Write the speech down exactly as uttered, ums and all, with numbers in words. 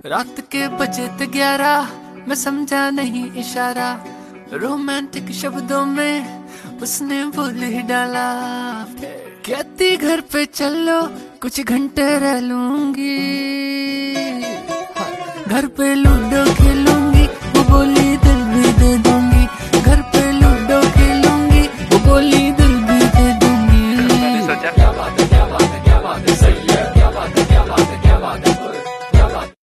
रात के बजे थे ग्यारह, मैं समझा नहीं इशारा, रोमांटिक शब्दों में उसने बोल ही डाला। कहती घर पे चलो कुछ घंटे रह लूंगी, घर पे लूंगी